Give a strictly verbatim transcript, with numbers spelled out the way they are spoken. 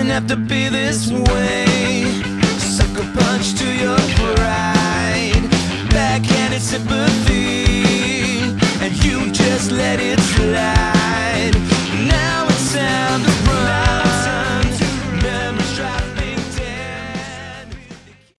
didn't have to be this way. Sucker punch to your pride, backhanded sympathy, and you just let it slide.